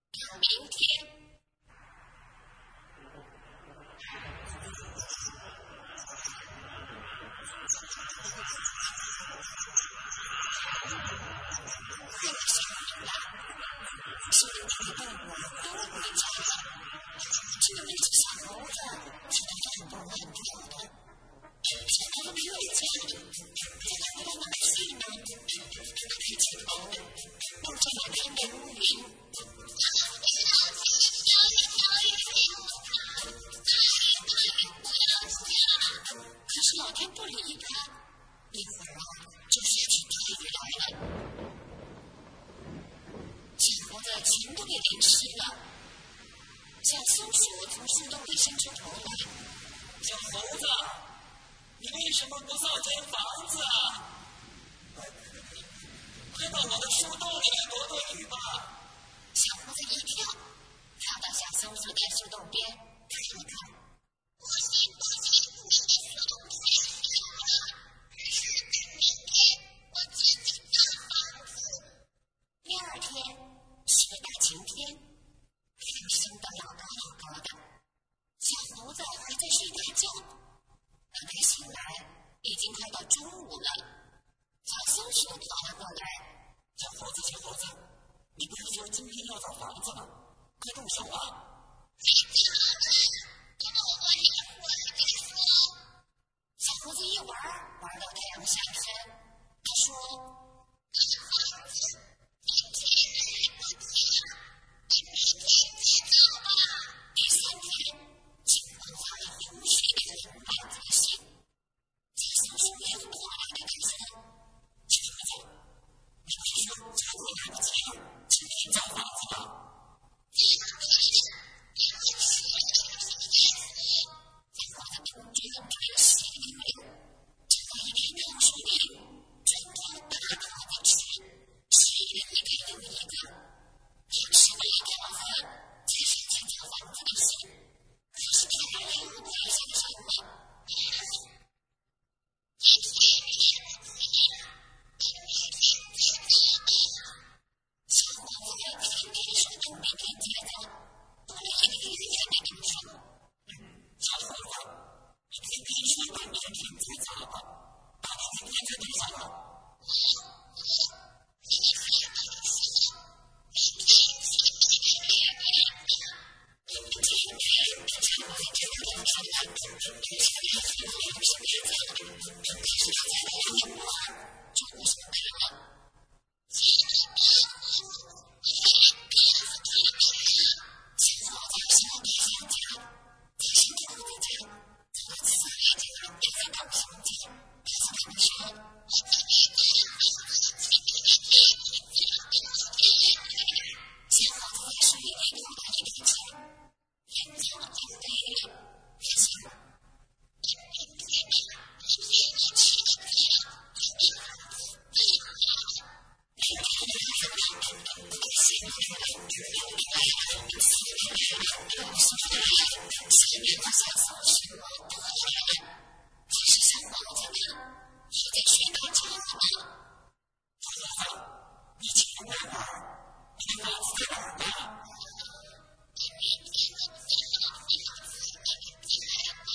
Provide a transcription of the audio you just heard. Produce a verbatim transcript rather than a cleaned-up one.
到明天。快要下雨了，所有的动物都回家了。只有一只小猴子是在漫步乱跳的。小猴子没有家，在哪来哪去呢？它抬起头，望着满天的乌云。可是老天不理他，一会儿啊，就下起大雨来了。小猴子全都给淋湿了。小松鼠从树洞里伸出头来：“ 小猴子，你为什么不造间房子啊？快到我的树洞里来躲躲雨吧！” 小猴子一跳，跳到小松鼠的树洞边，看了看。我先不进你的树洞里了，可是明天我自己造房子。第二天是个大晴天，太阳升得老高老高的，小猴子还在睡大觉。等他醒来，已经快到中午了。小松鼠跑了过来：“ 小猴子，小猴子，你不是说今天要造房子吗？快动手啊！” 小猴子一玩玩到太阳下山，他说：“房子明天来不及了，你明天再造吧。”第三天，晴空下了雨水的龙板才行。小松鼠又跑来跟他说：“小猴子，你不是说今天来不及了，今天造房子吗？”第二天，因为水流的淹死，小猴子突觉得腿湿溜溜，站在一片大树林，专挑大桃子吃，吃了一个又一个。他吃了一条饭，才想起造房子的事，可是天又快下山了。今天来不及了，你明天再造吧。小猴子天天说等明天再造，过了一个月也没动手。 小猴子，你天天说等明天再造吧，到底今天在干什么？ 我我今天不行，明天才是月亮了。明天太阳比小猴子真的亮出来，而且太阳还是没走，可是他在那里玩，就无所谓了。今天别我别别我退兵了。小猴子向地下家，在小猴子家，走了四海家，也在等兄弟，告诉他们说：“我在别的房子，今天天天早明天。”小猴子在树林里跑了一段路，天早就黑了。他想：明天明天我去的不要，我的房子不好。明天来了，我醒来了，又来了，四来了，六叔来了，下面的小松鼠都来了。可是小猴子呢，也在睡大觉呢。 小猴子，你起来玩玩，你的房子在哪儿呢？ 你明天的造房子，明天来吧。